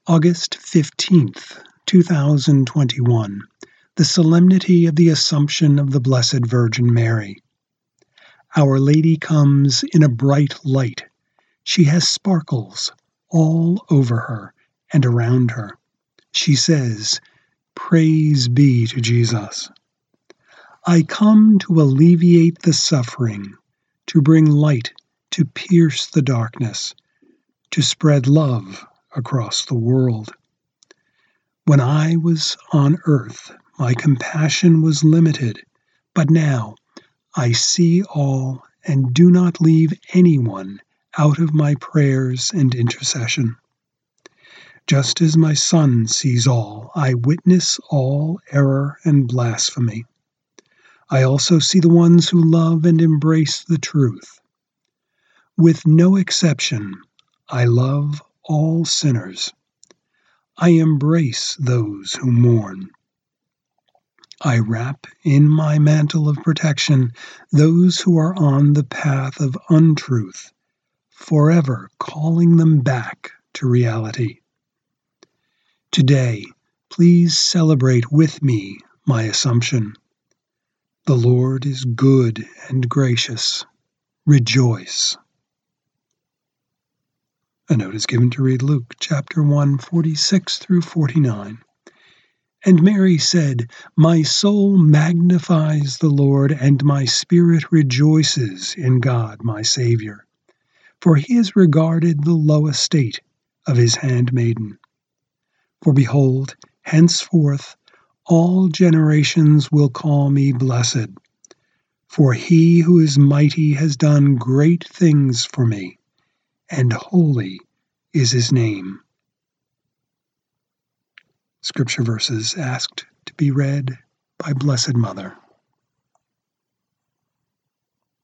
August 15th, 2021, the Solemnity of the Assumption of the Blessed Virgin Mary. Our Lady comes in a bright light. She has sparkles all over her and around her. She says, "Praise be to Jesus." I come to alleviate the suffering, to bring light, to pierce the darkness, to spread love across the world. When I was on earth, my compassion was limited, but now I see all and do not leave anyone out of my prayers and intercession. Just as my Son sees all, I witness all error and blasphemy. I also see the ones who love and embrace the truth. With no exception, I love all sinners. I embrace those who mourn. I wrap in my mantle of protection those who are on the path of untruth, forever calling them back to reality. Today, please celebrate with me my Assumption. The Lord is good and gracious. Rejoice. A note is given to read Luke chapter 1, 46 through 49. And Mary said, "My soul magnifies the Lord, and my spirit rejoices in God my Saviour. For he has regarded the low estate of his handmaiden. For behold, henceforth all generations will call me blessed. For he who is mighty has done great things for me, and holy is his name." Scripture verses asked to be read by Blessed Mother.